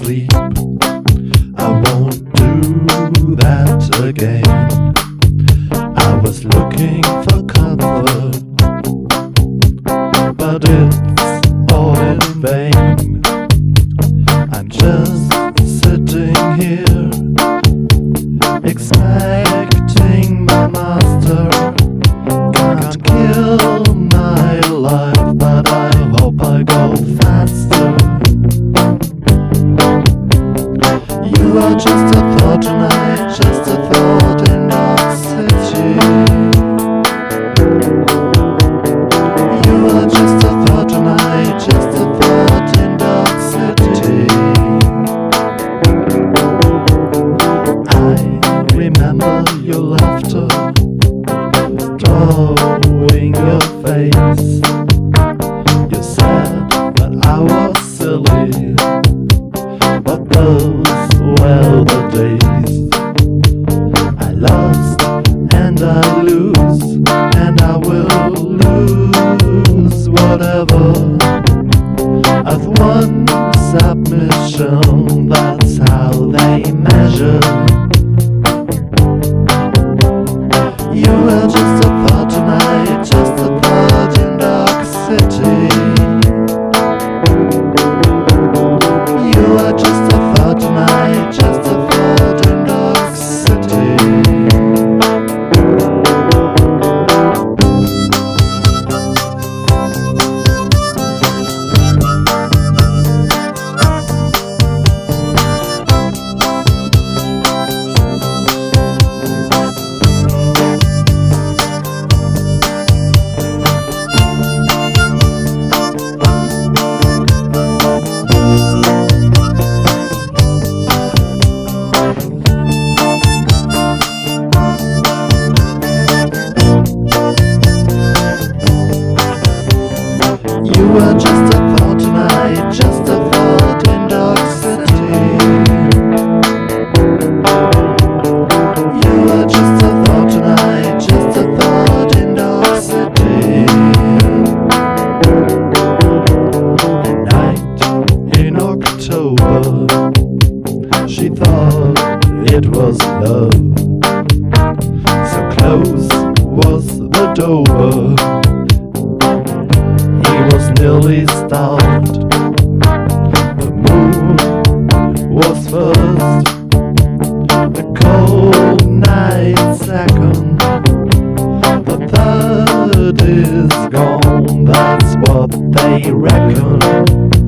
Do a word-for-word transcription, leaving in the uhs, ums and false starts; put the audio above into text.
sleep. I won't do that again. I was looking for comfort, but it's all in vain. I'm just sitting here, expecting my master. Can't kill my life, but I hope I go faster. You are just a thought tonight, just a thought in Dark City. You are just a thought tonight, just a thought in Dark City. I remember your laughter, throwing your face. You said that I was silly, but those were the days. I lost and I lose, and I will lose whatever. I've won submission, that's how they measure. You are just a thought tonight, just a thought in Dark City. You are just a thought tonight, just a thought in Dark City. You are just a thought tonight, just a thought in Dark City. You are just a thought tonight, just a thought in Dark City. A night in October, she thought it was love. So close was the door, he was nearly starved. The moon was first, the cold night second, the third is gone, that's what they reckon.